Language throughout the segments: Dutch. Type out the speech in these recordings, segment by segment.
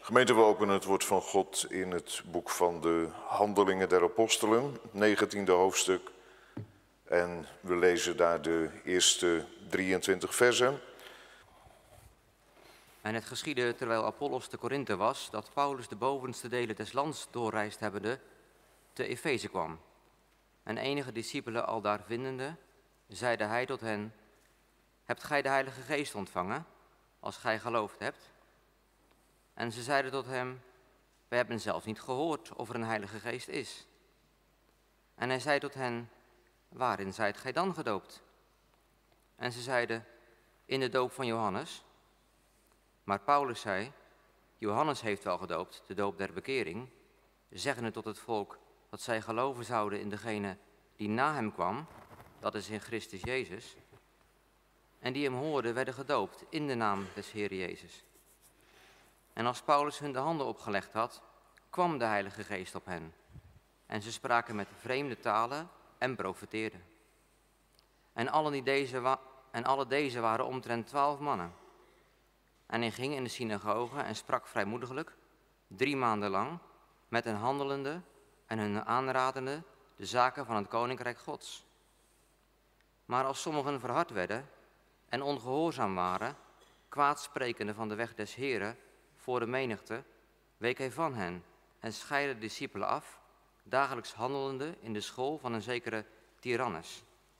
Gemeente, we openen het woord van God in het boek van de Handelingen der Apostelen, 19e hoofdstuk. En we lezen daar de eerste 23 versen. En het geschiedde terwijl Apollos te Korinthe was, dat Paulus de bovenste delen des lands doorreisd hebbende, te Efeze kwam. En enige discipelen aldaar vindende, zeide hij tot hen: Hebt gij de Heilige Geest ontvangen, als gij geloofd hebt? En ze zeiden tot hem: Wij hebben zelfs niet gehoord of er een Heilige Geest is. En hij zei tot hen: Waarin zijt gij dan gedoopt? En ze zeiden: In de doop van Johannes. Maar Paulus zei: Johannes heeft wel gedoopt, de doop der bekering, zeggende tot het volk dat zij geloven zouden in degene die na hem kwam, dat is in Christus Jezus. En die hem hoorden werden gedoopt in de naam des Heeren Jezus. En als Paulus hun de handen opgelegd had, kwam de Heilige Geest op hen. En ze spraken met vreemde talen en profeteerden. En alle deze waren omtrent 12 mannen. En hij ging in de synagoge en sprak vrijmoediglijk 3 maanden lang met hen handelende en hun aanradende de zaken van het koninkrijk Gods. Maar als sommigen verhard werden en ongehoorzaam waren, kwaadsprekende van de weg des Heren voor de menigte, week hij van hen en scheidde de discipelen af, dagelijks handelende in de school van een zekere Tyrannus.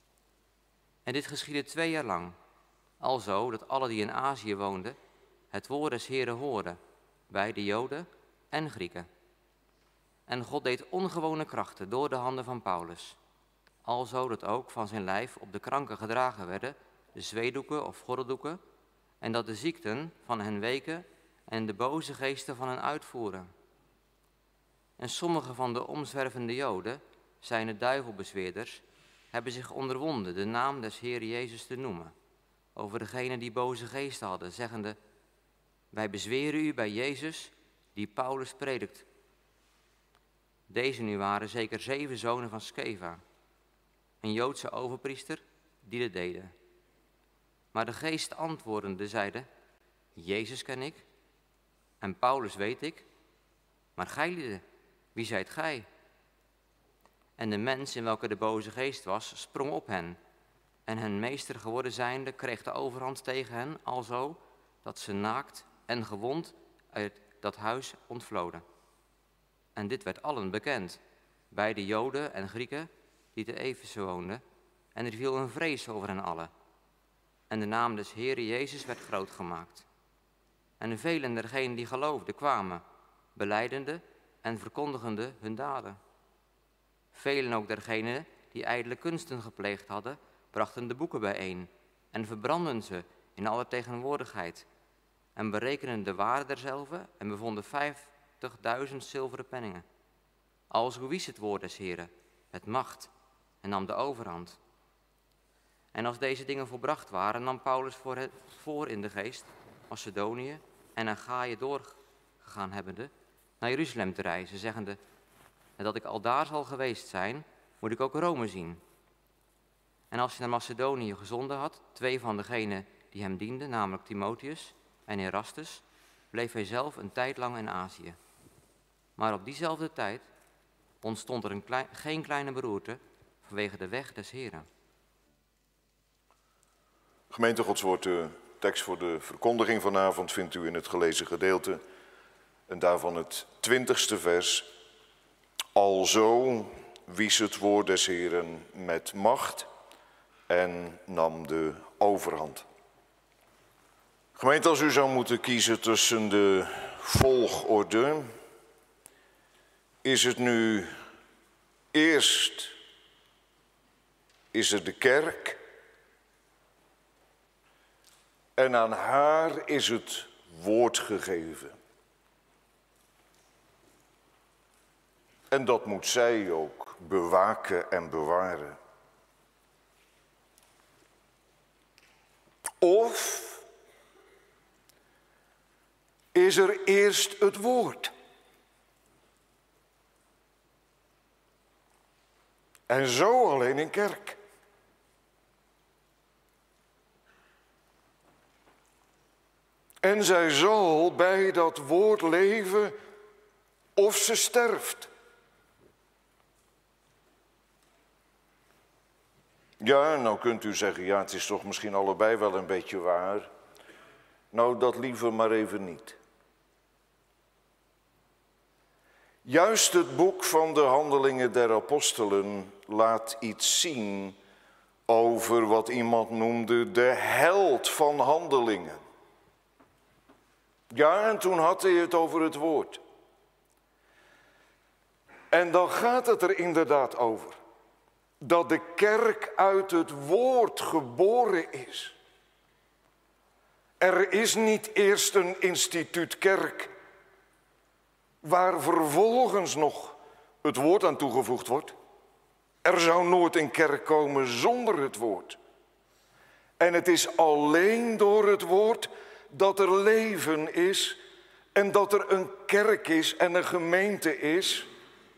En dit geschiedde 2 jaar lang, alzo dat alle die in Azië woonden het woord des Heren hoorden, bij de Joden en Grieken. En God deed ongewone krachten door de handen van Paulus, alzo dat ook van zijn lijf op de kranken gedragen werden de zweedoeken of gordeldoeken, en dat de ziekten van hen weken en de boze geesten van hen uitvoeren. En sommige van de omzwervende Joden, zijne duivelbezweerders, hebben zich onderwonden de naam des Heeren Jezus te noemen, over degenen die boze geesten hadden, zeggende: Wij bezweren u bij Jezus, die Paulus predikt. Deze nu waren zeker 7 zonen van Sceva, een Joodse overpriester, die dit deden. Maar de geest antwoordende zeide: Jezus ken ik, en Paulus weet ik, maar gijlieden, wie zijt gij? En de mens in welke de boze geest was, sprong op hen, en hen meester geworden zijnde, kreeg de overhand tegen hen, alzo dat ze naakt en gewond uit dat huis ontvloden. En dit werd allen bekend, bij de Joden en Grieken die te Efeze woonden, en er viel een vrees over hen allen. En de naam des Heeren Jezus werd groot gemaakt. En velen dergenen die geloofden kwamen, belijdende en verkondigende hun daden. Velen ook dergenen die ijdele kunsten gepleegd hadden, brachten de boeken bijeen en verbrandden ze in alle tegenwoordigheid en berekenden de waarde derzelve en bevonden 50.000 zilveren penningen. Alzo wies het woord des Heren met macht en nam de overhand. En als deze dingen volbracht waren, nam Paulus voor in de geest Macedonië en Achaïe doorgegaan hebbende naar Jeruzalem te reizen, zeggende: Nadat ik aldaar zal geweest zijn, moet ik ook Rome zien. En als hij naar Macedonië gezonden had, 2 van degenen die hem dienden, namelijk Timotheus en Erastus, bleef hij zelf een tijd lang in Azië. Maar op diezelfde tijd ontstond er geen kleine beroerte vanwege de weg des Heren. Gemeente, Gods woord, de tekst voor de verkondiging vanavond vindt u in het gelezen gedeelte. En daarvan het 20ste vers. Alzo wies het woord des Heren met macht en nam de overhand. Gemeente, als u zou moeten kiezen tussen de volgorde, is het nu eerst is er de kerk en aan haar is het woord gegeven. En dat moet zij ook bewaken en bewaren. Of is er eerst het woord? En zo alleen in kerk. En zij zal bij dat woord leven of ze sterft. Ja, nou kunt u zeggen, ja, het is toch misschien allebei wel een beetje waar. Nou, dat liever maar even niet. Juist het boek van de Handelingen der Apostelen laat iets zien over wat iemand noemde de held van handelingen. Ja, en toen had hij het over het woord. En dan gaat het er inderdaad over dat de kerk uit het woord geboren is. Er is niet eerst een instituut kerk waar vervolgens nog het woord aan toegevoegd wordt. Er zou nooit een kerk komen zonder het woord. En het is alleen door het woord dat er leven is en dat er een kerk is en een gemeente is.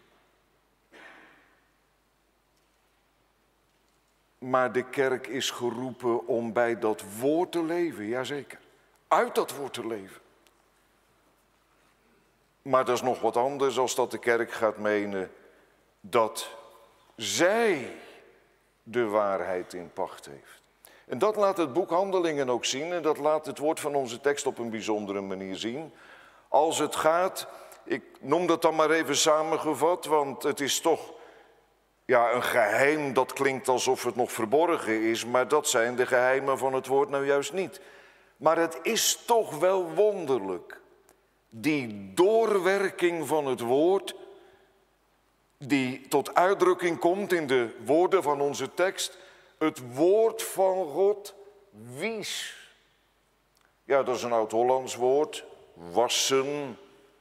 Maar de kerk is geroepen om bij dat woord te leven, jazeker. Uit dat woord te leven. Maar dat is nog wat anders als dat de kerk gaat menen dat zij de waarheid in pacht heeft. En dat laat het boek Handelingen ook zien en dat laat het woord van onze tekst op een bijzondere manier zien. Als het gaat, ik noem dat dan maar even samengevat, want het is toch een geheim, dat klinkt alsof het nog verborgen is, maar dat zijn de geheimen van het woord nou juist niet. Maar het is toch wel wonderlijk, die doorwerking van het woord, die tot uitdrukking komt in de woorden van onze tekst. Het woord van God wies. Ja, dat is een oud-Hollands woord, wassen.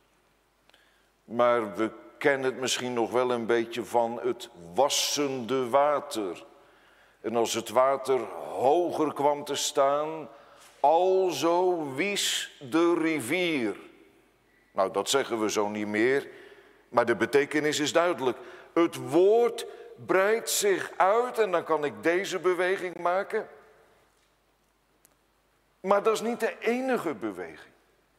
Maar we kennen het misschien nog wel een beetje van het wassende water. En als het water hoger kwam te staan, alzo wies de rivier. Nou, dat zeggen we zo niet meer, maar de betekenis is duidelijk. Het woord breidt zich uit en dan kan ik deze beweging maken. Maar dat is niet de enige beweging.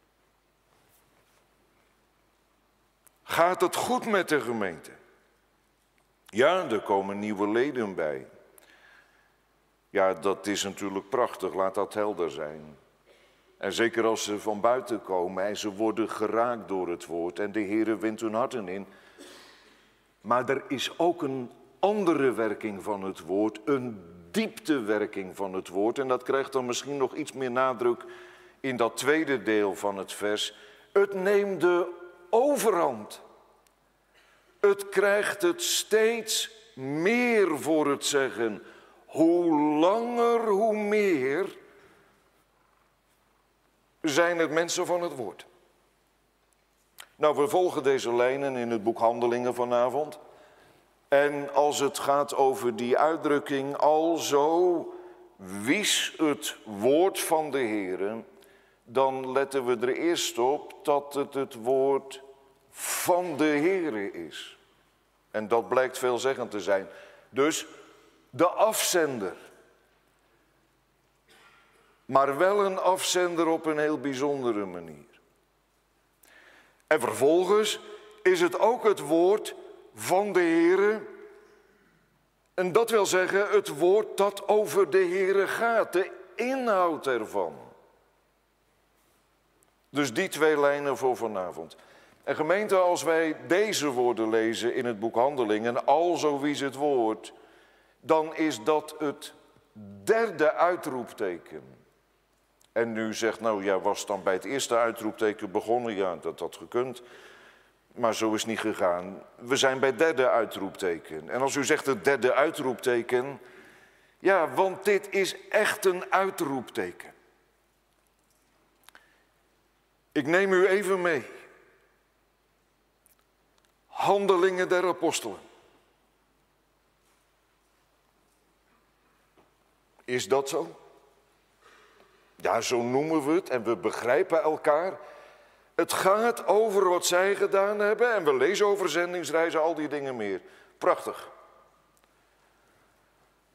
Gaat het goed met de gemeente? Ja, er komen nieuwe leden bij. Ja, dat is natuurlijk prachtig, laat dat helder zijn. En zeker als ze van buiten komen en ze worden geraakt door het woord en de Heere wint hun harten in. Maar er is ook een andere werking van het woord, een dieptewerking van het woord. En dat krijgt dan misschien nog iets meer nadruk in dat tweede deel van het vers. Het neemt de overhand. Het krijgt het steeds meer voor het zeggen. Hoe langer, hoe meer zijn het mensen van het woord. Nou, we volgen deze lijnen in het boek Handelingen vanavond. En als het gaat over die uitdrukking, alzo wies het woord van de Heere, dan letten we er eerst op dat het woord van de Heere is. En dat blijkt veelzeggend te zijn. Dus de afzender. Maar wel een afzender op een heel bijzondere manier. En vervolgens is het ook het woord van de Heere. En dat wil zeggen het woord dat over de Heere gaat, de inhoud ervan. Dus die twee lijnen voor vanavond. En gemeente, als wij deze woorden lezen in het boek Handelingen, alzo wies het woord, dan is dat het derde uitroepteken. En u zegt, nou ja, was dan bij het eerste uitroepteken begonnen? Ja, dat had gekund. Maar zo is het niet gegaan. We zijn bij het derde uitroepteken. En als u zegt het derde uitroepteken, ja, want dit is echt een uitroepteken. Ik neem u even mee. Handelingen der Apostelen. Is dat zo? Ja, zo noemen we het en we begrijpen elkaar. Het gaat over wat zij gedaan hebben en we lezen over zendingsreizen, al die dingen meer. Prachtig.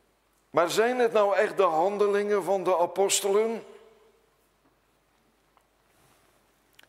Maar zijn het nou echt de handelingen van de apostelen?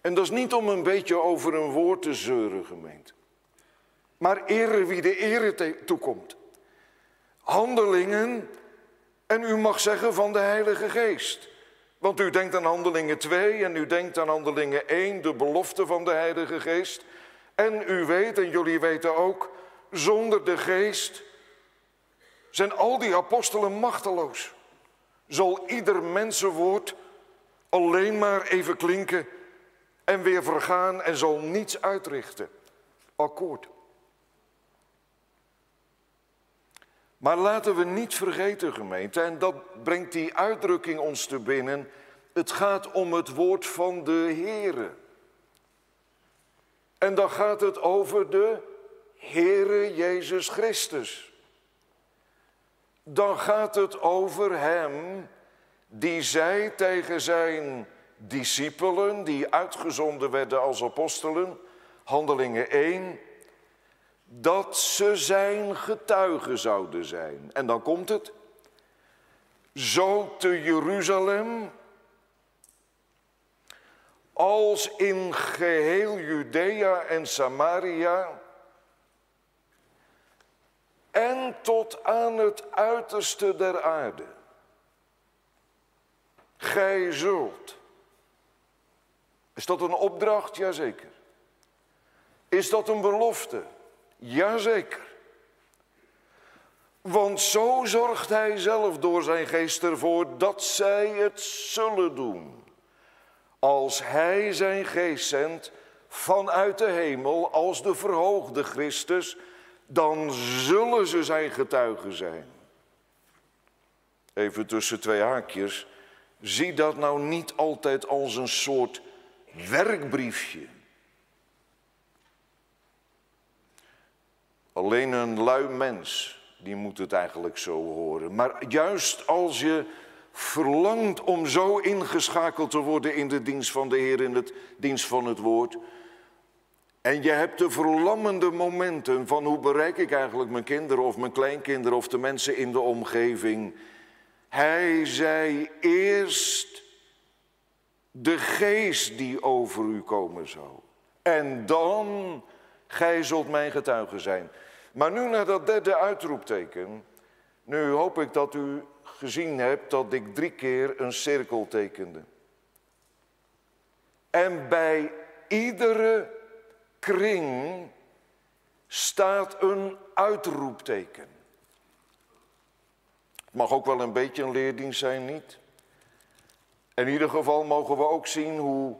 En dat is niet om een beetje over een woord te zeuren, gemeente. Maar ere wie de ere toekomt. Handelingen, en u mag zeggen van de Heilige Geest. Want u denkt aan Handelingen 2 en u denkt aan Handelingen 1, de belofte van de Heilige Geest. En u weet, en jullie weten ook, zonder de Geest zijn al die apostelen machteloos. Zal ieder mensenwoord alleen maar even klinken en weer vergaan en zal niets uitrichten. Akkoord. Maar laten we niet vergeten, gemeente, en dat brengt die uitdrukking ons te binnen. Het gaat om het woord van de Heere. En dan gaat het over de Heere Jezus Christus. Dan gaat het over hem die zei tegen zijn discipelen, die uitgezonden werden als apostelen, Handelingen 1, dat ze zijn getuigen zouden zijn. En dan komt het, zo te Jeruzalem, als in geheel Judea en Samaria, en tot aan het uiterste der aarde. Gij zult. Is dat een opdracht? Jazeker. Is dat een belofte? Jazeker. Want zo zorgt hij zelf door zijn geest ervoor dat zij het zullen doen. Als hij zijn geest zendt vanuit de hemel als de verhoogde Christus, dan zullen ze zijn getuigen zijn. Even tussen twee haakjes. Zie dat nou niet altijd als een soort werkbriefje. Alleen een lui mens, die moet het eigenlijk zo horen. Maar juist als je verlangt om zo ingeschakeld te worden in de dienst van de Heer, in het dienst van het woord. En je hebt de verlammende momenten van hoe bereik ik eigenlijk mijn kinderen of mijn kleinkinderen of de mensen in de omgeving. Hij zei eerst de geest die over u komen zou. En dan, gij zult mijn getuige zijn. Maar nu naar dat derde uitroepteken. Nu hoop ik dat u gezien hebt dat ik 3 keer een cirkel tekende. En bij iedere kring staat een uitroepteken. Het mag ook wel een beetje een leerdienst zijn, niet? In ieder geval mogen we ook zien hoe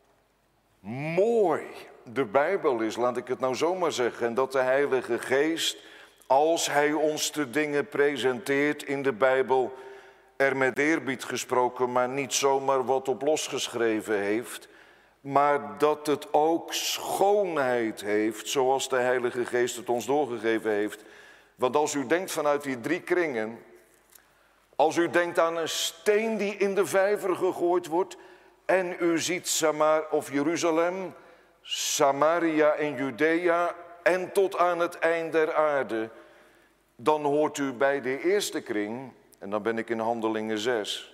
mooi de Bijbel is, laat ik het nou zomaar zeggen. En dat de Heilige Geest, als hij ons de dingen presenteert in de Bijbel, er met eerbied gesproken, maar niet zomaar wat op losgeschreven heeft, maar dat het ook schoonheid heeft, zoals de Heilige Geest het ons doorgegeven heeft. Want als u denkt vanuit die 3 kringen, als u denkt aan een steen die in de vijver gegooid wordt en u ziet Jeruzalem, Samaria en Judea en tot aan het eind der aarde, dan hoort u bij de eerste kring, en dan ben ik in Handelingen 6.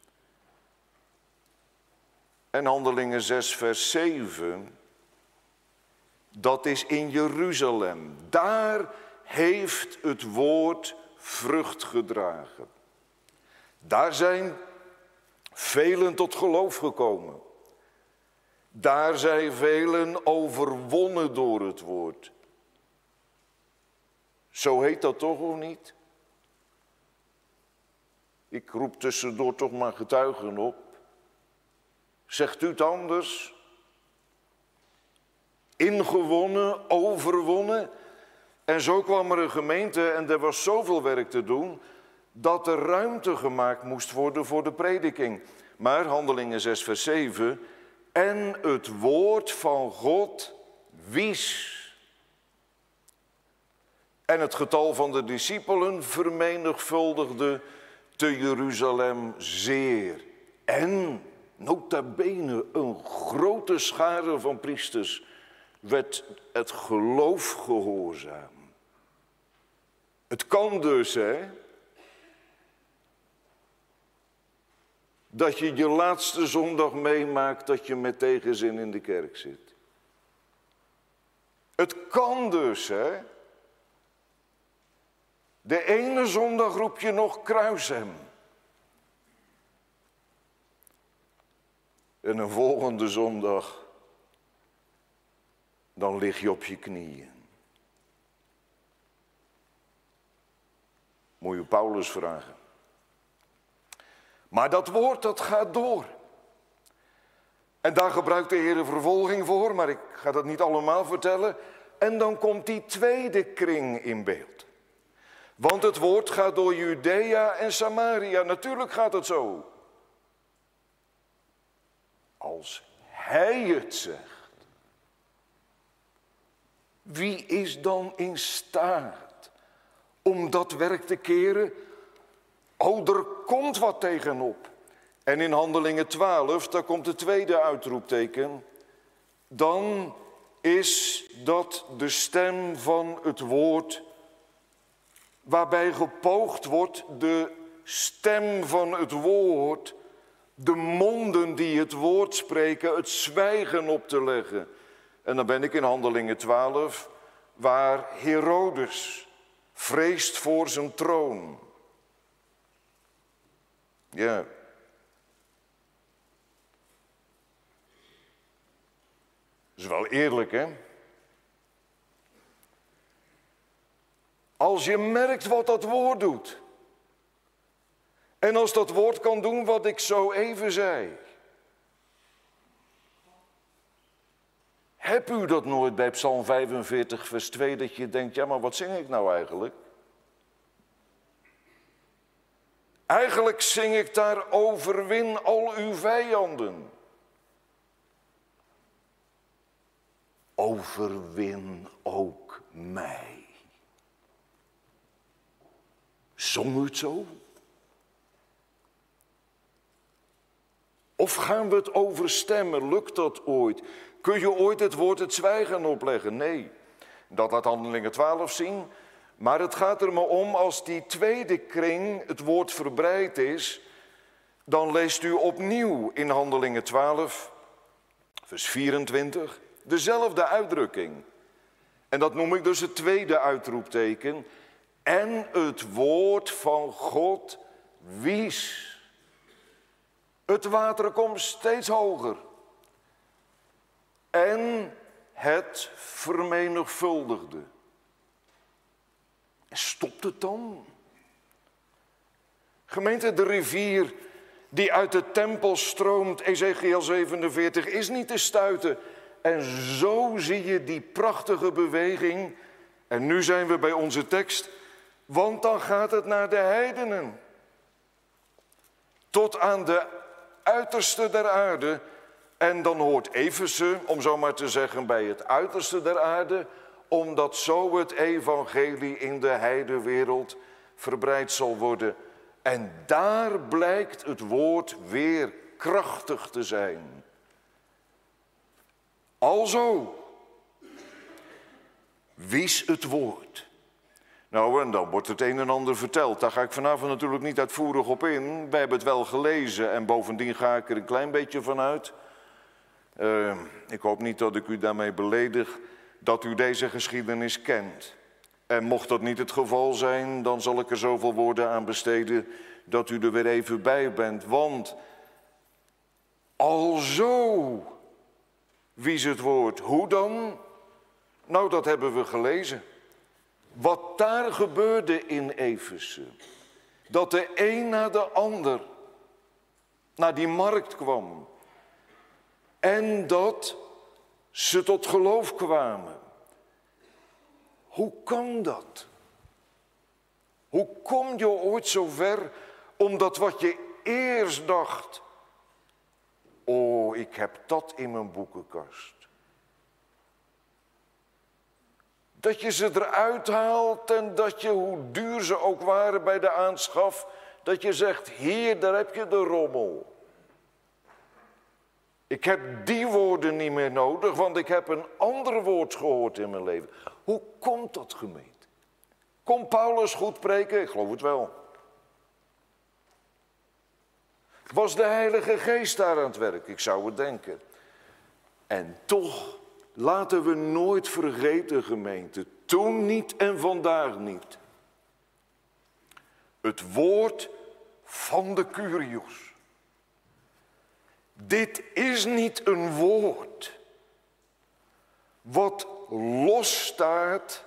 En Handelingen 6 vers 7, dat is in Jeruzalem. Daar heeft het woord vrucht gedragen. Daar zijn velen tot geloof gekomen. Daar zijn velen overwonnen door het woord. Zo heet dat toch of niet? Ik roep tussendoor toch maar getuigen op. Zegt u het anders? Ingewonnen, overwonnen. En zo kwam er een gemeente en er was zoveel werk te doen, dat er ruimte gemaakt moest worden voor de prediking. Maar Handelingen 6 vers 7, en het woord van God wies. En het getal van de discipelen vermenigvuldigde te Jeruzalem zeer. En nota bene een grote schare van priesters werd het geloof gehoorzaam. Het kan dus, hè. dat je je laatste zondag meemaakt dat je met tegenzin in de kerk zit. Het kan dus, hè. De ene zondag roep je nog kruis hem. En een volgende zondag, dan lig je op je knieën. Moet je Paulus vragen. Maar dat woord, dat gaat door. En daar gebruikt de Heer de vervolging voor, maar ik ga dat niet allemaal vertellen. En dan komt die tweede kring in beeld. Want het woord gaat door Judea en Samaria. Natuurlijk gaat het zo. Als hij het zegt, wie is dan in staat om dat werk te keren? Oh, er komt wat tegenop. En in Handelingen 12, daar komt het tweede uitroepteken. Dan is dat de stem van het woord, waarbij gepoogd wordt de stem van het woord, de monden die het woord spreken, het zwijgen op te leggen. En dan ben ik in Handelingen 12, waar Herodes vreest voor zijn troon. Ja. Dat is wel eerlijk, hè? Als je merkt wat dat woord doet. En als dat woord kan doen wat ik zo even zei. Heb u dat nooit bij Psalm 45 vers 2 dat je denkt, ja maar wat zing ik nou eigenlijk? Eigenlijk zing ik daar overwin al uw vijanden. Overwin ook mij. Zong u het zo? Of gaan we het overstemmen? Lukt dat ooit? Kun je ooit het woord het zwijgen opleggen? Nee, dat laat Handelingen 12 zien. Maar het gaat er maar om, als die tweede kring het woord verbreid is, dan leest u opnieuw in Handelingen 12, vers 24, dezelfde uitdrukking. En dat noem ik dus het tweede uitroepteken. En het woord van God wies. Het water komt steeds hoger. En het vermenigvuldigde. En stopt het dan? Gemeente, de rivier die uit de tempel stroomt, Ezekiel 47, is niet te stuiten. En zo zie je die prachtige beweging. En nu zijn we bij onze tekst. Want dan gaat het naar de heidenen. Tot aan de uiterste der aarde. En dan hoort Efeze, om zo maar te zeggen, bij het uiterste der aarde. Omdat zo het evangelie in de heidenwereld verbreid zal worden. En daar blijkt het woord weer krachtig te zijn. Alzo, wies het woord. Nou, en dan wordt het een en ander verteld. Daar ga ik vanavond natuurlijk niet uitvoerig op in. Wij hebben het wel gelezen en bovendien ga ik er een klein beetje van uit. Ik hoop niet dat ik u daarmee beledig, dat u deze geschiedenis kent. En mocht dat niet het geval zijn, dan zal ik er zoveel woorden aan besteden dat u er weer even bij bent. Want alzo wies het woord. Hoe dan? Nou, dat hebben we gelezen. Wat daar gebeurde in Efeze. Dat de een na de ander naar die markt kwam. En dat ze tot geloof kwamen. Hoe kan dat? Hoe kom je ooit zo ver omdat wat je eerst dacht, oh, ik heb dat in mijn boekenkast. Dat je ze eruit haalt en dat je, hoe duur ze ook waren bij de aanschaf, dat je zegt, hier, daar heb je de rommel. Ik heb die woorden niet meer nodig, want ik heb een ander woord gehoord in mijn leven. Hoe komt dat, gemeente? Kon Paulus goed preken? Ik geloof het wel. Was de Heilige Geest daar aan het werk? Ik zou het denken. En toch, laten we nooit vergeten, gemeente, toen niet en vandaag niet. Het woord van de Kyrios. Dit is niet een woord wat losstaat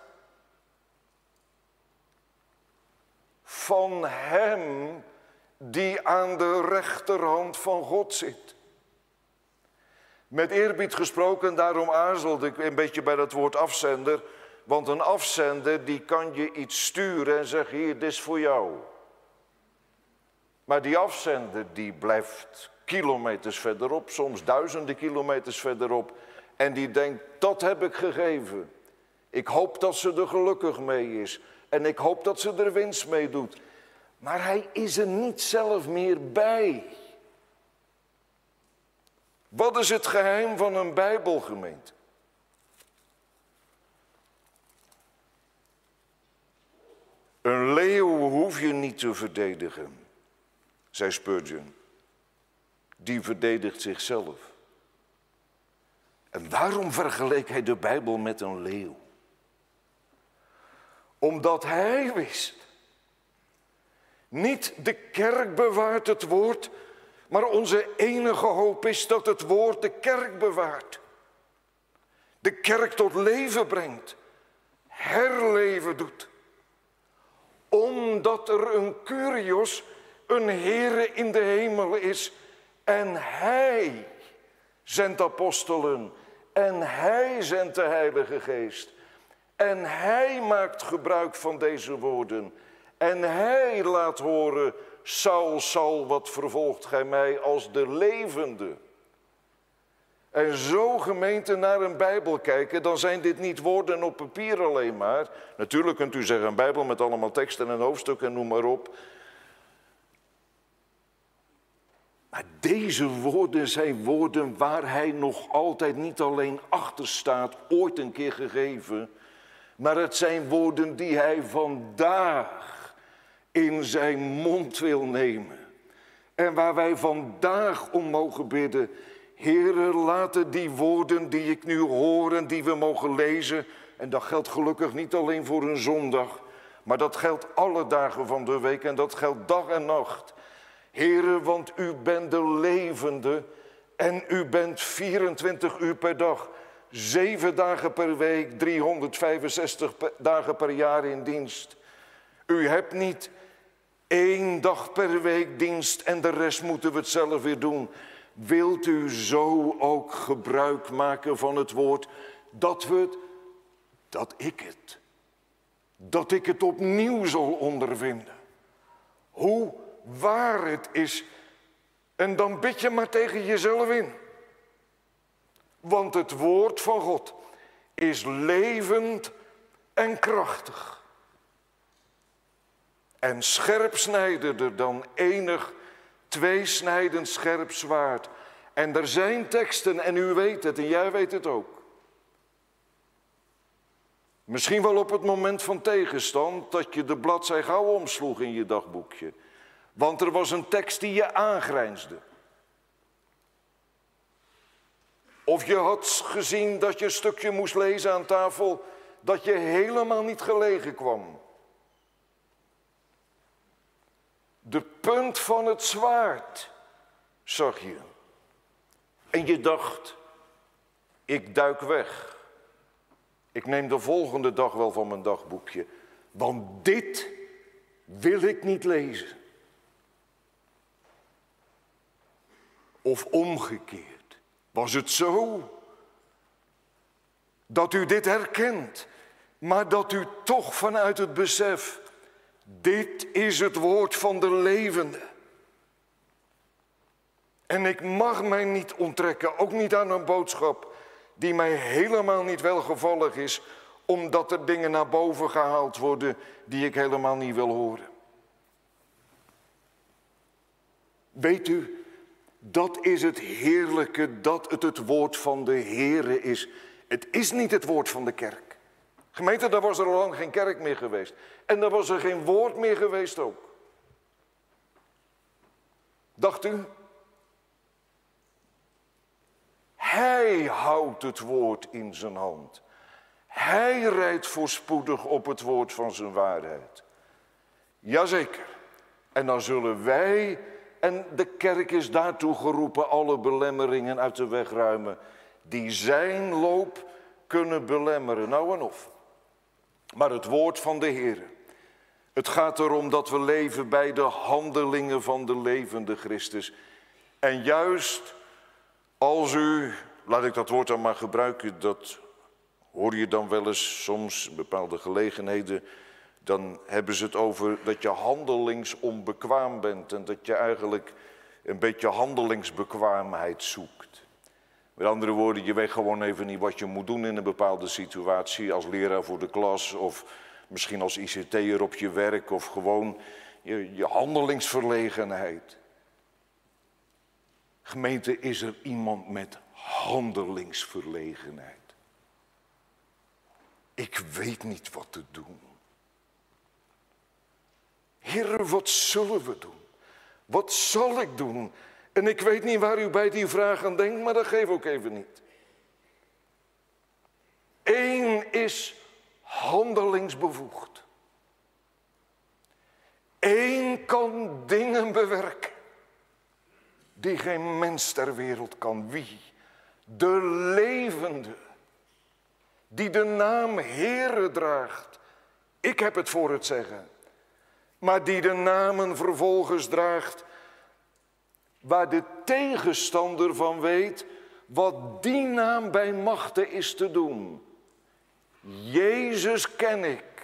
van hem die aan de rechterhand van God zit. Met eerbied gesproken, daarom aarzelde ik een beetje bij dat woord afzender. Want een afzender die kan je iets sturen en zeggen, hier, dit is voor jou. Maar die afzender die blijft kilometers verderop, soms duizenden kilometers verderop. En die denkt, dat heb ik gegeven. Ik hoop dat ze er gelukkig mee is. En ik hoop dat ze er winst mee doet. Maar hij is er niet zelf meer bij. Wat is het geheim van een Bijbelgemeente? Een leeuw hoef je niet te verdedigen, zei Spurgeon. Die verdedigt zichzelf. En waarom vergeleek hij de Bijbel met een leeuw? Omdat hij wist, niet de kerk bewaart het woord, maar onze enige hoop is dat het woord de kerk bewaart. De kerk tot leven brengt, herleven doet. Omdat er een Kyrios, een Heere in de hemel is. En hij zendt apostelen. En hij zendt de Heilige Geest. En hij maakt gebruik van deze woorden. En hij laat horen, Saul, Saul, wat vervolgt gij mij als de levende? En zo, gemeente, naar een Bijbel kijken, dan zijn dit niet woorden op papier alleen maar. Natuurlijk kunt u zeggen, een Bijbel met allemaal teksten en hoofdstukken en noem maar op. Maar deze woorden zijn woorden waar hij nog altijd niet alleen achter staat, ooit een keer gegeven. Maar het zijn woorden die hij vandaag in zijn mond wil nemen. En waar wij vandaag om mogen bidden. Heere, laten die woorden die ik nu hoor en die we mogen lezen. En dat geldt gelukkig niet alleen voor een zondag. Maar dat geldt alle dagen van de week en dat geldt dag en nacht. Heere, want u bent de levende en u bent 24 uur per dag. 7 dagen per week, 365 dagen per jaar in dienst. U hebt niet 1 dag per week dienst en de rest moeten we het zelf weer doen. Wilt u zo ook gebruik maken van het woord dat ik het opnieuw zal ondervinden. Hoe waar het is. En dan bid je maar tegen jezelf in. Want het woord van God is levend en krachtig. En scherpsnijdender dan enig tweesnijdend scherp zwaard. En er zijn teksten, en u weet het, en jij weet het ook. Misschien wel op het moment van tegenstand, dat je de bladzij gauw omsloeg in je dagboekje. Want er was een tekst die je aangrijnsde. Of je had gezien dat je een stukje moest lezen aan tafel, dat je helemaal niet gelegen kwam. De punt van het zwaard zag je. En je dacht, ik duik weg. Ik neem de volgende dag wel van mijn dagboekje. Want dit wil ik niet lezen. Of omgekeerd. Was het zo dat u dit herkent, maar dat u toch vanuit het besef, dit is het woord van de levende. En ik mag mij niet onttrekken, ook niet aan een boodschap die mij helemaal niet welgevallig is, omdat er dingen naar boven gehaald worden die ik helemaal niet wil horen. Weet u, dat is het heerlijke, dat het woord van de Heere is. Het is niet het woord van de kerk. Gemeente, daar was er al lang geen kerk meer geweest. En daar was er geen woord meer geweest ook. Dacht u? Hij houdt het woord in zijn hand. Hij rijdt voorspoedig op het woord van zijn waarheid. Jazeker. En dan zullen wij, en de kerk is daartoe geroepen, alle belemmeringen uit de weg ruimen die zijn loop kunnen belemmeren. Nou en of. Maar het woord van de Heer. Het gaat erom dat we leven bij de handelingen van de levende Christus. En juist als u, laat ik dat woord dan maar gebruiken, dat hoor je dan wel eens soms in bepaalde gelegenheden, dan hebben ze het over dat je handelingsonbekwaam bent en dat je eigenlijk een beetje handelingsbekwaamheid zoekt. Met andere woorden, je weet gewoon even niet wat je moet doen in een bepaalde situatie als leraar voor de klas of misschien als ICT'er op je werk of gewoon je handelingsverlegenheid. Gemeente, is er iemand met handelingsverlegenheid? Ik weet niet wat te doen. Heere, wat zullen we doen? Wat zal ik doen? En ik weet niet waar u bij die vraag aan denkt, maar dat geeft ook even niet. Eén is handelingsbevoegd. Eén kan dingen bewerken die geen mens ter wereld kan. Wie? De levende, die de naam Heere draagt. Ik heb het voor het zeggen. Maar die de namen vervolgens draagt, waar de tegenstander van weet wat die naam bij machte is te doen. Jezus ken ik.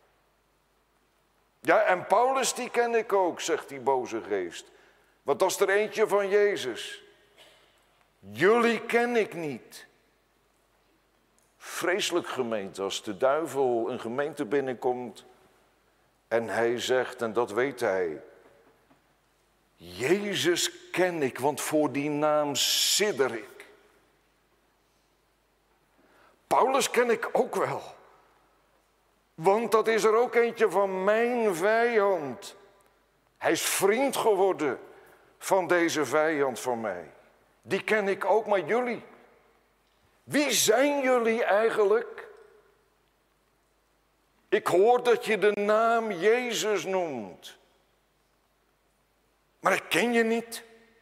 Ja, en Paulus die ken ik ook, zegt die boze geest. Want dat is er eentje van Jezus. Jullie ken ik niet. Vreselijk gemeente als de duivel een gemeente binnenkomt en hij zegt, en dat weet hij, Jezus ken ik, want voor die naam sidder ik. Paulus ken ik ook wel. Want dat is er ook eentje van mijn vijand. Hij is vriend geworden van deze vijand van mij. Die ken ik ook, maar jullie. Wie zijn jullie eigenlijk? Ik hoor dat je de naam Jezus noemt. Maar ik ken je niet.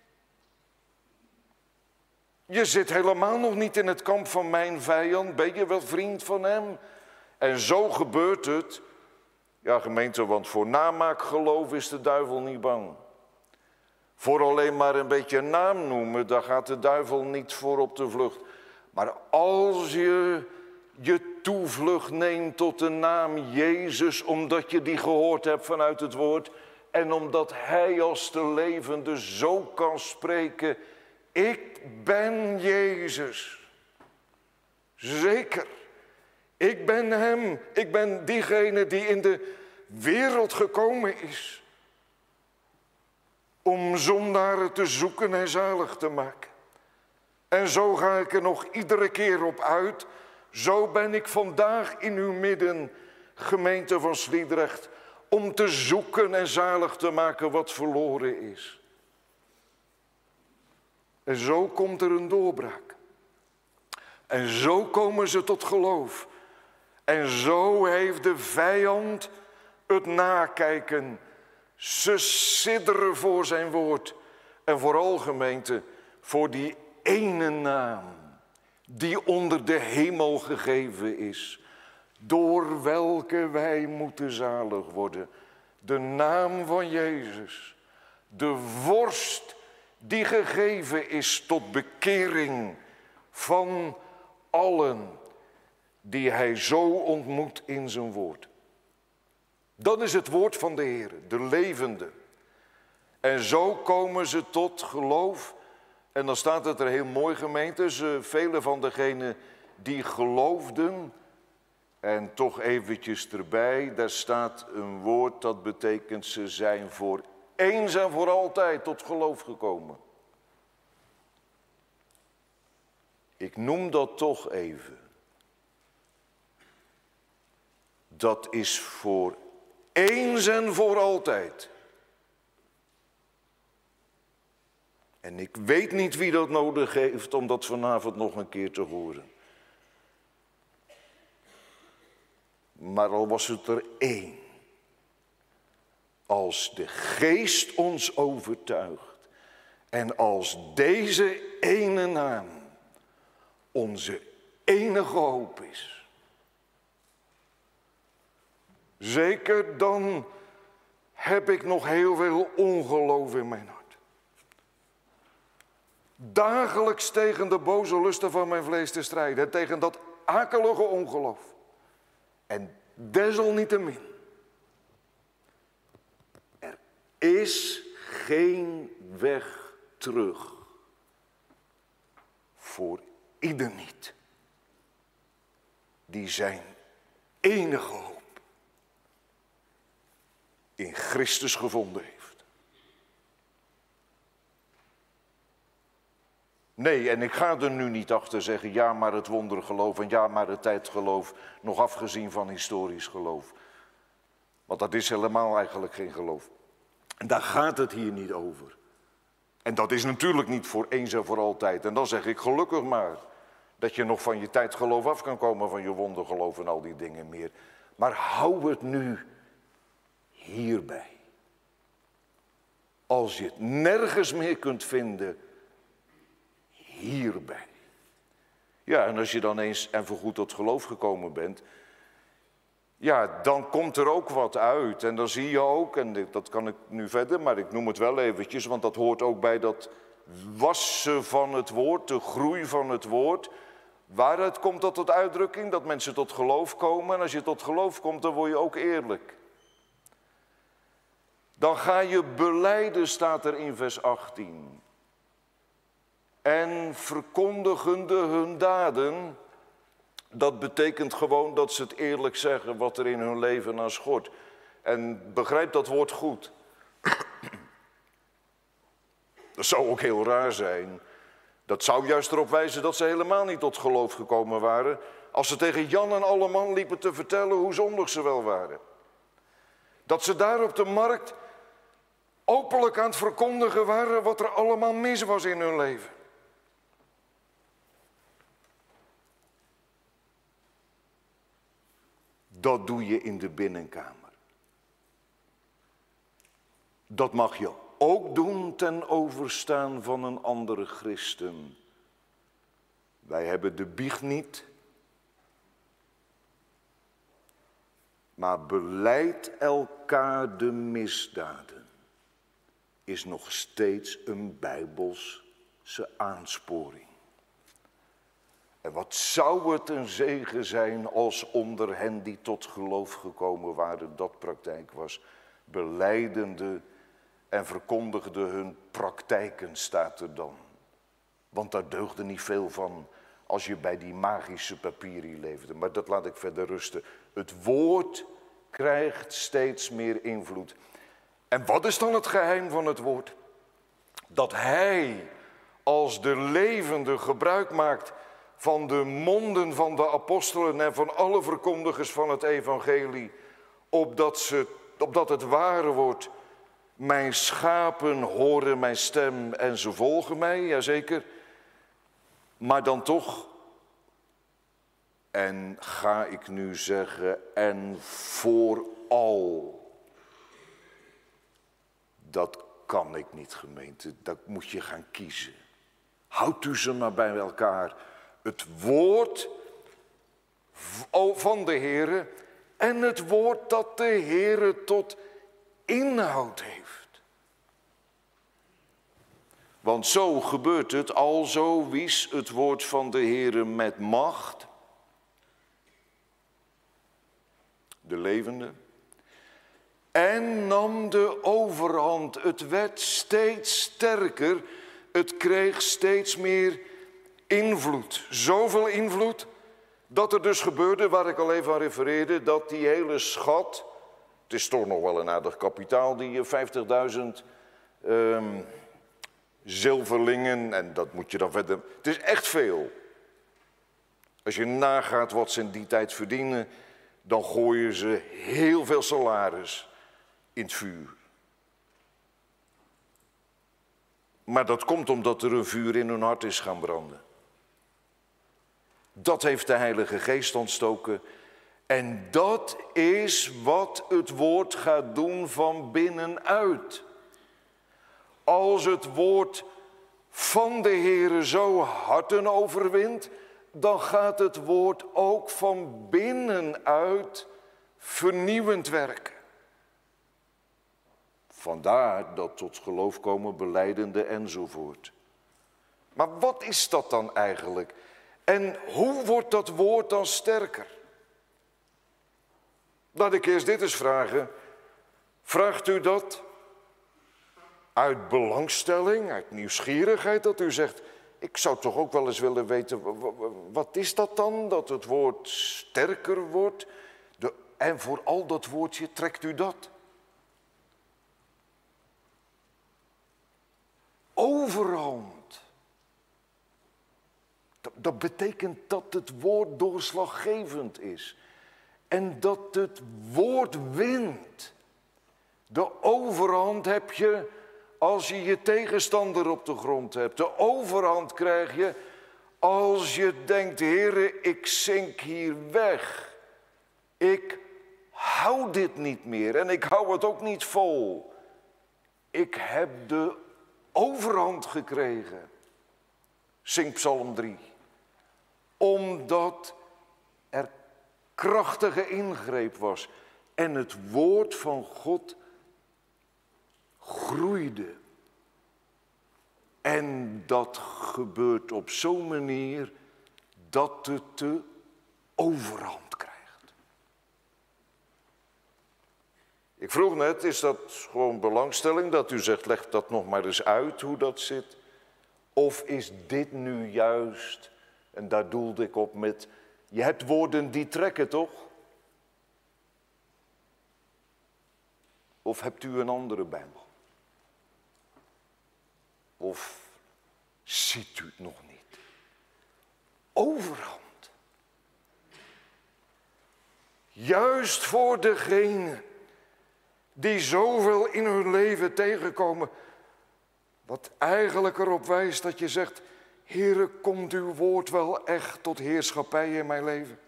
Je zit helemaal nog niet in het kamp van mijn vijand. Ben je wel vriend van hem? En zo gebeurt het. Ja, gemeente, want voor namaakgeloof is de duivel niet bang. Voor alleen maar een beetje naam noemen, daar gaat de duivel niet voor op de vlucht. Maar als je je toevlucht neemt tot de naam Jezus, omdat je die gehoord hebt vanuit het woord, en omdat hij als de levende zo kan spreken, ik ben Jezus. Zeker. Ik ben hem. Ik ben diegene die in de wereld gekomen is. Om zondaren te zoeken en zalig te maken. En zo ga ik er nog iedere keer op uit. Zo ben ik vandaag in uw midden, gemeente van Sliedrecht, om te zoeken en zalig te maken wat verloren is. En zo komt er een doorbraak. En zo komen ze tot geloof. En zo heeft de vijand het nakijken. Ze sidderen voor zijn woord. En vooral, gemeente, voor die ene naam die onder de hemel gegeven is, door welke wij moeten zalig worden. De naam van Jezus, de vorst die gegeven is tot bekering van allen die hij zo ontmoet in zijn woord. Dat is het woord van de Heer, de levende. En zo komen ze tot geloof. En dan staat het er heel mooi, gemeente. Vele van degenen die geloofden. En toch eventjes erbij, daar staat een woord dat betekent ze zijn voor eens en voor altijd tot geloof gekomen. Ik noem dat toch even. Dat is voor eens en voor altijd. En ik weet niet wie dat nodig heeft om dat vanavond nog een keer te horen. Maar al was het er één. Als de Geest ons overtuigt en als deze ene naam onze enige hoop is. Zeker dan heb ik nog heel veel ongeloof in mijn hart. Dagelijks tegen de boze lusten van mijn vlees te strijden, tegen dat akelige ongeloof. En desalniettemin, er is geen weg terug voor ieder niet die zijn enige hoop in Christus gevonden heeft. Nee, en ik ga er nu niet achter zeggen, ja maar het wondergeloof en ja maar het tijdgeloof, nog afgezien van historisch geloof. Want dat is helemaal eigenlijk geen geloof. En daar gaat het hier niet over. En dat is natuurlijk niet voor eens en voor altijd. En dan zeg ik gelukkig maar dat je nog van je tijdgeloof af kan komen, van je wondergeloof en al die dingen meer. Maar hou het nu hierbij. Als je het nergens meer kunt vinden, hierbij. Ja, en als je dan eens en voorgoed tot geloof gekomen bent, ja, dan komt er ook wat uit. En dan zie je ook, en dat kan ik nu verder, maar ik noem het wel eventjes, want dat hoort ook bij dat wassen van het woord, de groei van het woord. Waaruit komt dat tot uitdrukking? Dat mensen tot geloof komen. En als je tot geloof komt, dan word je ook eerlijk. Dan ga je belijden, staat er in vers 18. En verkondigende hun daden, dat betekent gewoon dat ze het eerlijk zeggen wat er in hun leven aan schort. En begrijp dat woord goed. Dat zou ook heel raar zijn. Dat zou juist erop wijzen dat ze helemaal niet tot geloof gekomen waren, als ze tegen Jan en alle man liepen te vertellen hoe zondig ze wel waren. Dat ze daar op de markt openlijk aan het verkondigen waren wat er allemaal mis was in hun leven. Dat doe je in de binnenkamer. Dat mag je ook doen ten overstaan van een andere christen. Wij hebben de biecht niet, maar belijdt elkaar de misdaden is nog steeds een bijbelse aansporing. En wat zou het een zegen zijn als onder hen die tot geloof gekomen waren, dat praktijk was. Belijdende en verkondigde hun praktijken, staat er dan. Want daar deugde niet veel van als je bij die magische papieren leefde. Maar dat laat ik verder rusten. Het woord krijgt steeds meer invloed. En wat is dan het geheim van het woord? Dat hij als de levende gebruik maakt van de monden van de apostelen en van alle verkondigers van het evangelie, opdat het ware wordt, mijn schapen horen mijn stem en ze volgen mij, jazeker. Maar dan toch, en ga ik nu zeggen, en vooral, dat kan ik niet, gemeente, dat moet je gaan kiezen. Houdt u ze maar bij elkaar. Het woord van de Heere en het woord dat de Heere tot inhoud heeft. Want zo gebeurt het, alzo wies het woord van de Heere met macht, de levende, en nam de overhand. Het werd steeds sterker, het kreeg steeds meer invloed. Zoveel invloed dat er dus gebeurde, waar ik al even aan refereerde, dat die hele schat, het is toch nog wel een aardig kapitaal, die 50.000 zilverlingen, en dat moet je dan verder, het is echt veel. Als je nagaat wat ze in die tijd verdienen, dan gooien ze heel veel salaris in het vuur. Maar dat komt omdat er een vuur in hun hart is gaan branden. Dat heeft de Heilige Geest ontstoken. En dat is wat het woord gaat doen van binnenuit. Als het woord van de Heere zo harten overwint, dan gaat het woord ook van binnenuit vernieuwend werken. Vandaar dat tot geloof komen belijdende enzovoort. Maar wat is dat dan eigenlijk? En hoe wordt dat woord dan sterker? Laat ik eerst dit eens vragen. Vraagt u dat uit belangstelling, uit nieuwsgierigheid, dat u zegt, ik zou toch ook wel eens willen weten, wat is dat dan, dat het woord sterker wordt? En voor al dat woordje trekt u dat? Overhand. Dat betekent dat het woord doorslaggevend is. En dat het woord wint. De overhand heb je als je je tegenstander op de grond hebt. De overhand krijg je als je denkt, Heere, ik zink hier weg. Ik hou dit niet meer en ik hou het ook niet vol. Ik heb de overhand gekregen. Zing Psalm 3. Omdat er krachtige ingreep was en het woord van God groeide. En dat gebeurt op zo'n manier dat het de overhand krijgt. Ik vroeg net, is dat gewoon belangstelling dat u zegt, leg dat nog maar eens uit hoe dat zit? Of is dit nu juist, en daar doelde ik op met, je hebt woorden die trekken toch? Of hebt u een andere Bijbel? Of ziet u het nog niet? Overhand. Juist voor degenen die zoveel in hun leven tegenkomen, wat eigenlijk erop wijst dat je zegt, Heere, komt uw woord wel echt tot heerschappij in mijn leven?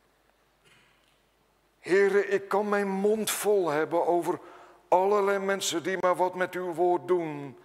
Heere, ik kan mijn mond vol hebben over allerlei mensen die maar wat met uw woord doen.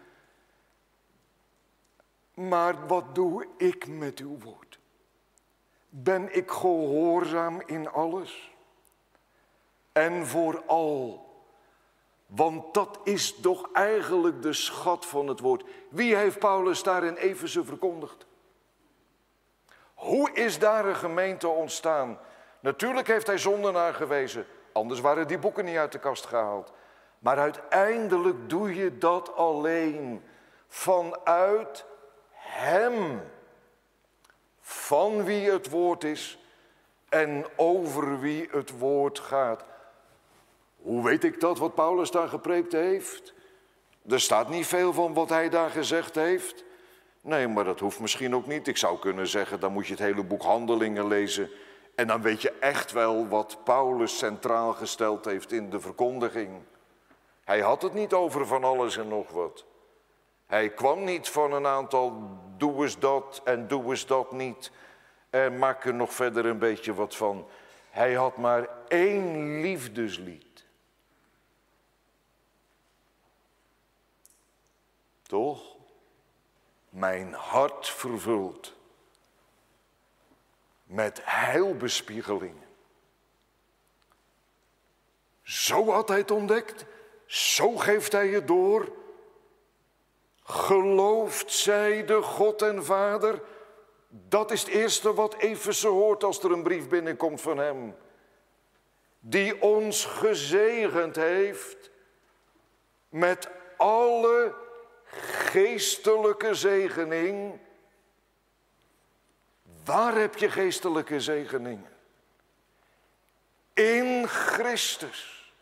Maar wat doe ik met uw woord? Ben ik gehoorzaam in alles? En vooral, want dat is toch eigenlijk de schat van het woord. Wie heeft Paulus daar in Efeze verkondigd? Hoe is daar een gemeente ontstaan? Natuurlijk heeft hij zondenaar gewezen, anders waren die boeken niet uit de kast gehaald. Maar uiteindelijk doe je dat alleen vanuit hem, van wie het woord is en over wie het woord gaat. Hoe weet ik dat, wat Paulus daar gepreekt heeft? Er staat niet veel van wat hij daar gezegd heeft. Nee, maar dat hoeft misschien ook niet. Ik zou kunnen zeggen, dan moet je het hele boek Handelingen lezen. En dan weet je echt wel wat Paulus centraal gesteld heeft in de verkondiging. Hij had het niet over van alles en nog wat. Hij kwam niet van een aantal doe eens dat en doe eens dat niet. En maak er nog verder een beetje wat van. Hij had maar één liefdeslied. Toch? Mijn hart vervuld met heilbespiegelingen. Zo had hij het ontdekt. Zo geeft hij het door. Gelooft zij de God en Vader? Dat is het eerste wat Efeze hoort als er een brief binnenkomt van hem. Die ons gezegend heeft met alle geestelijke zegening. Waar heb je geestelijke zegeningen? In Christus.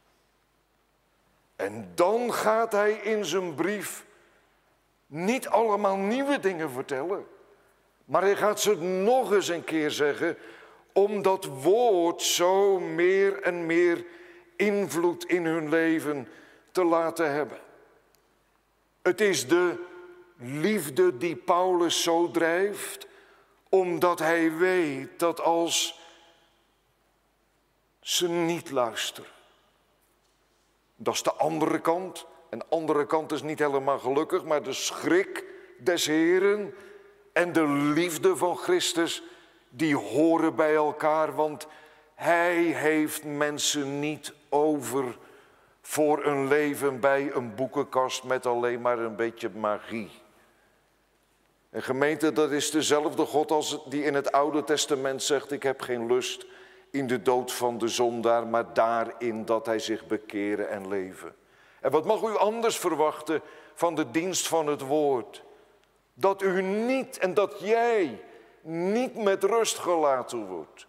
En dan gaat hij in zijn brief niet allemaal nieuwe dingen vertellen. Maar hij gaat ze nog eens een keer zeggen, om dat woord zo meer en meer invloed in hun leven te laten hebben. Het is de liefde die Paulus zo drijft, omdat hij weet dat als ze niet luisteren, dat is de andere kant. En de andere kant is niet helemaal gelukkig, maar de schrik des Heren en de liefde van Christus, die horen bij elkaar, want hij heeft mensen niet over voor een leven bij een boekenkast met alleen maar een beetje magie. En gemeente, dat is dezelfde God als die in het Oude Testament zegt, ik heb geen lust in de dood van de zondaar, maar daarin dat hij zich bekeren en leven. En wat mag u anders verwachten van de dienst van het woord? Dat u niet en dat jij niet met rust gelaten wordt.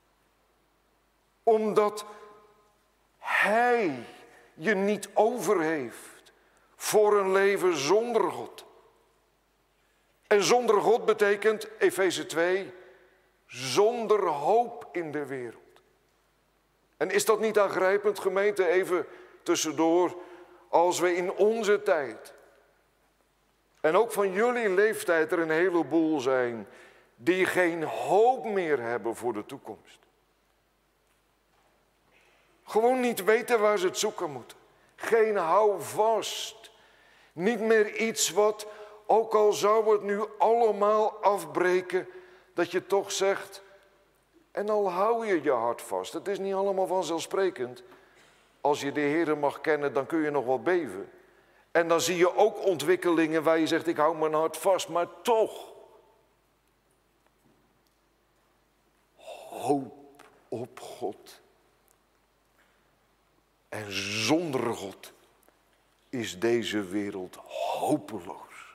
Omdat hij je niet over heeft voor een leven zonder God. En zonder God betekent, Efeze 2, zonder hoop in de wereld. En is dat niet aangrijpend, gemeente, even tussendoor, als we in onze tijd, en ook van jullie leeftijd er een heleboel zijn, die geen hoop meer hebben voor de toekomst. Gewoon niet weten waar ze het zoeken moeten. Geen houvast. Niet meer iets wat, ook al zou het nu allemaal afbreken, dat je toch zegt, en al hou je je hart vast. Het is niet allemaal vanzelfsprekend. Als je de Heer mag kennen, dan kun je nog wel beven. En dan zie je ook ontwikkelingen waar je zegt, ik hou mijn hart vast, maar toch. Hoop op God. En zonder God is deze wereld hopeloos.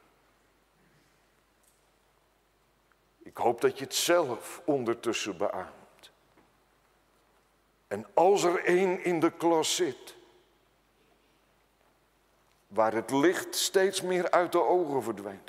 Ik hoop dat je het zelf ondertussen beaamt. En als er één in de klas zit, waar het licht steeds meer uit de ogen verdwijnt,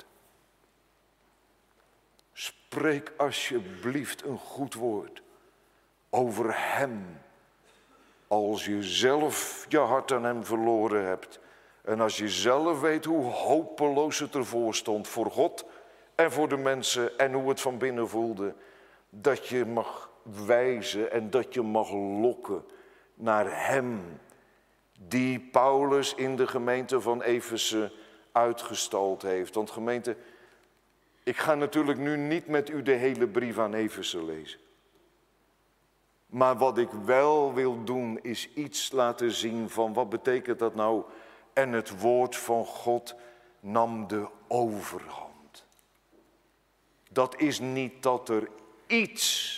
spreek alsjeblieft een goed woord over hem. Als je zelf je hart aan hem verloren hebt. En als je zelf weet hoe hopeloos het ervoor stond voor God en voor de mensen en hoe het van binnen voelde. Dat je mag wijzen en dat je mag lokken naar hem die Paulus in de gemeente van Efeze uitgestald heeft. Want gemeente, ik ga natuurlijk nu niet met u de hele brief aan Efeze lezen. Maar wat ik wel wil doen is iets laten zien van wat betekent dat nou. En het woord van God nam de overhand. Dat is niet dat er iets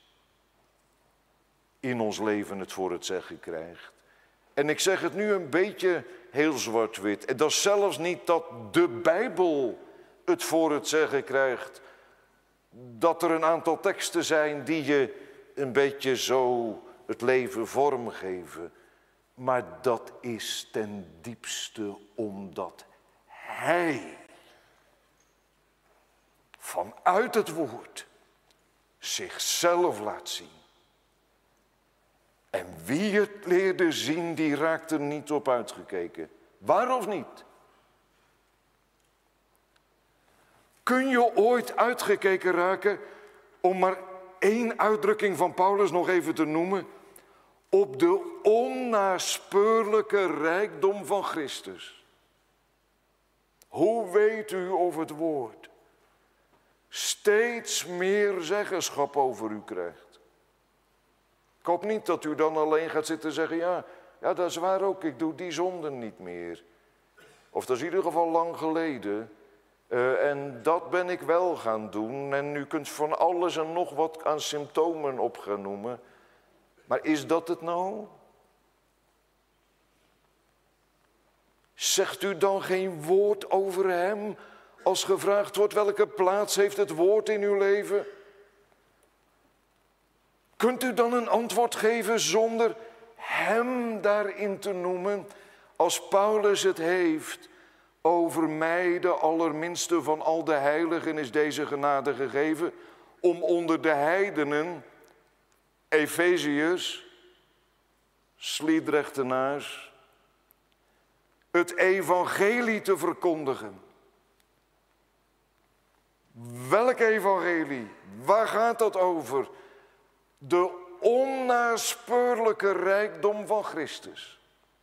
in ons leven het voor het zeggen krijgt. En ik zeg het nu een beetje heel zwart-wit. En dat is zelfs niet dat de Bijbel het voor het zeggen krijgt. Dat er een aantal teksten zijn die je een beetje zo het leven vormgeven. Maar dat is ten diepste omdat hij vanuit het woord zichzelf laat zien. En wie het leerde zien, die raakte niet op uitgekeken. Waar of niet? Kun je ooit uitgekeken raken, om maar één uitdrukking van Paulus nog even te noemen, op de onnaspeurlijke rijkdom van Christus? Hoe weet u of het woord steeds meer zeggenschap over u krijgt? Ik hoop niet dat u dan alleen gaat zitten zeggen, ja, dat is waar ook, ik doe die zonden niet meer. Of dat is in ieder geval lang geleden. En dat ben ik wel gaan doen. En u kunt van alles en nog wat aan symptomen op gaan noemen. Maar is dat het nou? Zegt u dan geen woord over hem als gevraagd wordt welke plaats heeft het woord in uw leven? Kunt u dan een antwoord geven zonder hem daarin te noemen, als Paulus het heeft over mij, de allerminste van al de heiligen, is deze genade gegeven, om onder de heidenen, Efeziërs, Sliedrechtenaars, het evangelie te verkondigen. Welk evangelie? Waar gaat dat over? De onnaspeurlijke rijkdom van Christus.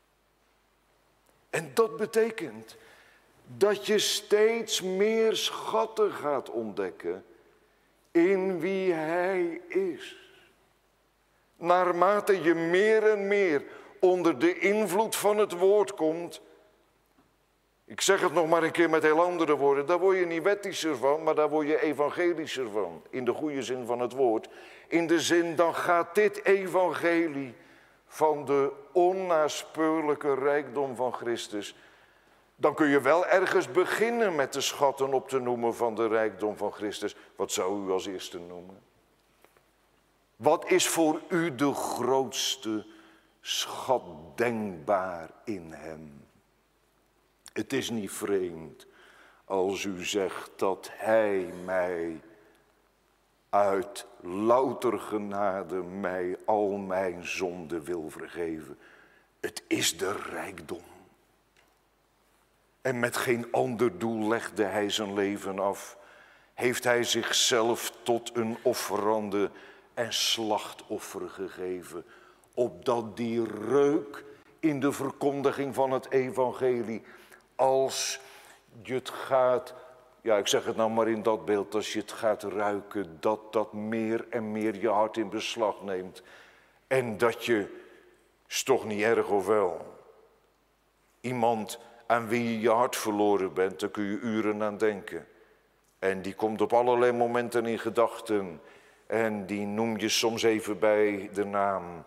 En dat betekent dat je steeds meer schatten gaat ontdekken in wie Hij is. Naarmate je meer en meer onder de invloed van het woord komt. Ik zeg het nog maar een keer met heel andere woorden. Daar word je niet wettischer van, maar daar word je evangelischer van. In de goede zin van het woord. In de zin, dan gaat dit evangelie van de onnaspeurlijke rijkdom van Christus. Dan kun je wel ergens beginnen met de schatten op te noemen van de rijkdom van Christus. Wat zou u als eerste noemen? Wat is voor u de grootste schat denkbaar in hem? Het is niet vreemd als u zegt dat Hij mij uit louter genade mij al mijn zonden wil vergeven. Het is de rijkdom. En met geen ander doel legde Hij zijn leven af. Heeft Hij zichzelf tot een offerande en slachtoffer gegeven. Opdat die reuk in de verkondiging van het evangelie, als je het gaat, ja ik zeg het nou maar in dat beeld, als je het gaat ruiken, dat dat meer en meer je hart in beslag neemt. En dat je, is toch niet erg of wel, iemand aan wie je hart verloren bent, daar kun je uren aan denken. En die komt op allerlei momenten in gedachten. En die noem je soms even bij de naam.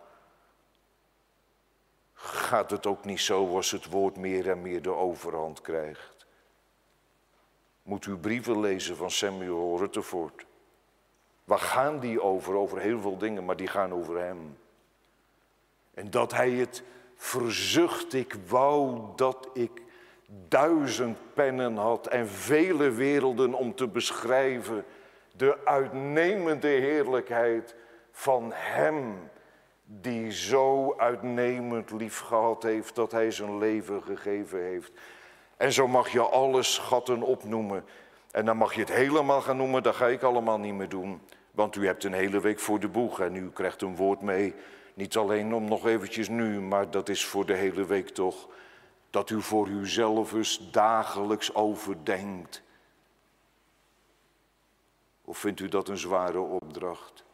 Gaat het ook niet zo als het woord meer en meer de overhand krijgt? Moet u brieven lezen van Samuel Rutherford. Waar gaan die over? Over heel veel dingen, maar die gaan over hem. En dat hij het verzucht, ik wou dat ik 1000 pennen had en vele werelden om te beschrijven de uitnemende heerlijkheid van hem die zo uitnemend lief gehad heeft dat hij zijn leven gegeven heeft. En zo mag je alle schatten opnoemen. En dan mag je het helemaal gaan noemen, dat ga ik allemaal niet meer doen. Want u hebt een hele week voor de boeg en u krijgt een woord mee. Niet alleen om nog eventjes nu, maar dat is voor de hele week toch. Dat u voor uzelf eens dagelijks overdenkt. Of vindt u dat een zware opdracht?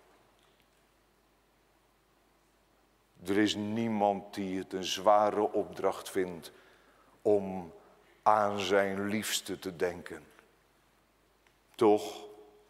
Er is niemand die het een zware opdracht vindt om aan zijn liefste te denken. Toch?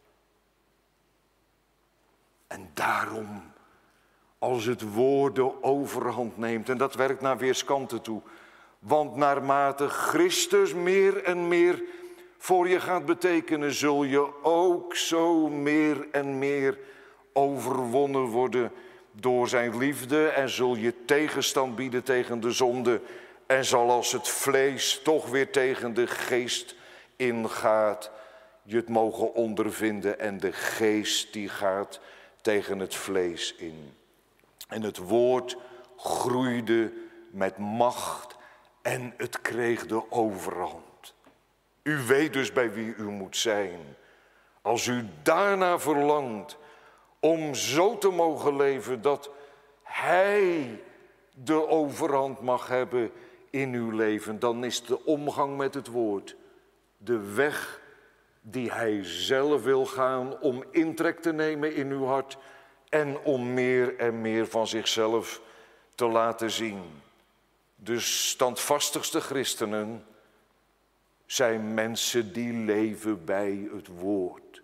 En daarom, als het woord de overhand neemt, en dat werkt naar weerskanten toe. Want naarmate Christus meer en meer voor je gaat betekenen, zul je ook zo meer en meer overwonnen worden door zijn liefde. En zul je tegenstand bieden tegen de zonde. En zal als het vlees toch weer tegen de geest ingaat, je het mogen ondervinden. En de geest die gaat tegen het vlees in. En het woord groeide met macht en het kreeg de overhand. U weet dus bij wie u moet zijn. Als u daarna verlangt om zo te mogen leven dat Hij de overhand mag hebben in uw leven, dan is de omgang met het woord de weg die Hij zelf wil gaan om intrek te nemen in uw hart en om meer en meer van zichzelf te laten zien. De standvastigste christenen zijn mensen die leven bij het woord.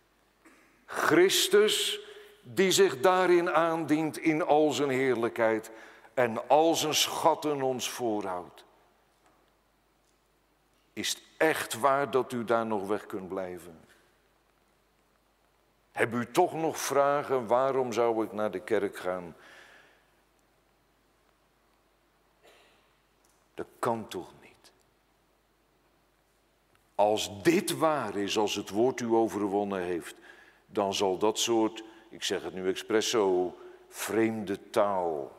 Christus die zich daarin aandient in al zijn heerlijkheid en al zijn schatten ons voorhoudt. Is het echt waar dat u daar nog weg kunt blijven? Heb u toch nog vragen, waarom zou ik naar de kerk gaan? Dat kan toch niet? Als dit waar is, als het woord u overwonnen heeft, dan zal dat soort, ik zeg het nu expres zo, vreemde taal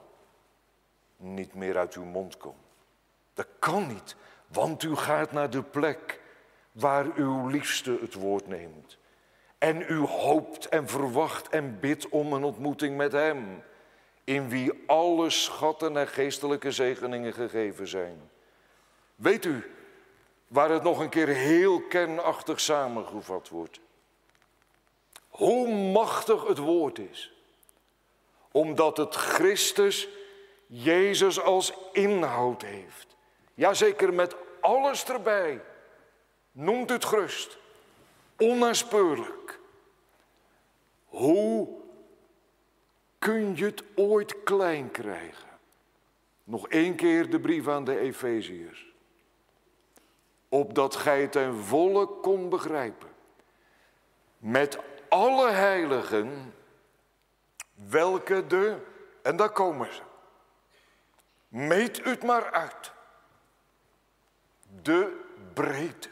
niet meer uit uw mond komen. Dat kan niet, want u gaat naar de plek waar uw liefste het woord neemt. En u hoopt en verwacht en bidt om een ontmoeting met hem, in wie alle schatten en geestelijke zegeningen gegeven zijn. Weet u waar het nog een keer heel kernachtig samengevat wordt? Hoe machtig het woord is, omdat het Christus, Jezus als inhoud heeft. Jazeker, met alles erbij. Noemt het gerust. Onnaspeurlijk. Hoe kun je het ooit klein krijgen? Nog 1 keer de brief aan de Efeziërs. Opdat gij ten volle kon begrijpen. Met alle heiligen, welke en daar komen ze. Meet u het maar uit. De breedte.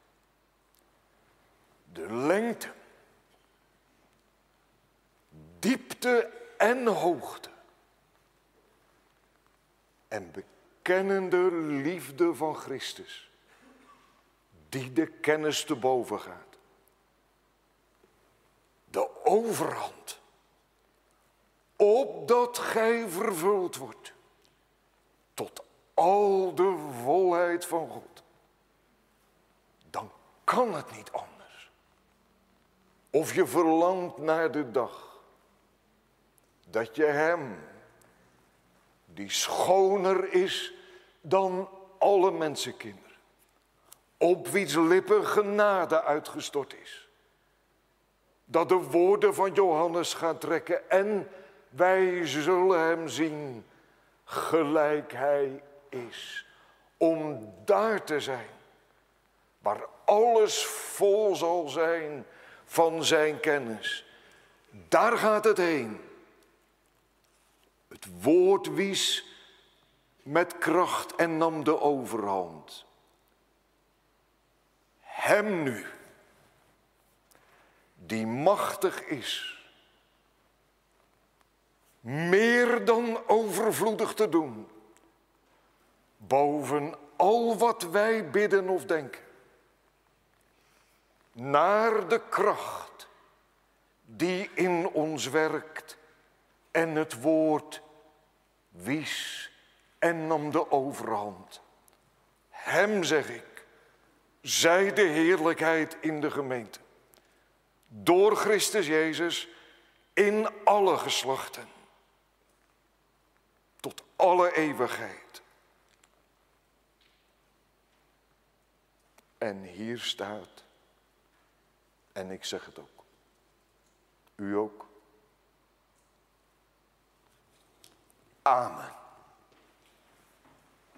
De lengte. Diepte en hoogte. En bekennende liefde van Christus. Die de kennis te boven gaat. De overhand. Opdat gij vervuld wordt. Tot al de volheid van God. Dan kan het niet anders. Of je verlangt naar de dag. Dat je hem, die schoner is dan alle mensenkinderen. Op wiens lippen genade uitgestort is. Dat de woorden van Johannes gaan trekken en wij zullen hem zien gelijk hij is. Om daar te zijn, waar alles vol zal zijn van zijn kennis. Daar gaat het heen. Het woord wies met kracht en nam de overhand. Hem nu, die machtig is, meer dan overvloedig te doen, boven al wat wij bidden of denken, naar de kracht die in ons werkt en het woord wies en nam de overhand. Hem, zeg ik, zij de heerlijkheid in de gemeente. Door Christus Jezus in alle geslachten. Tot alle eeuwigheid. En hier staat, en ik zeg het ook, u ook. Amen.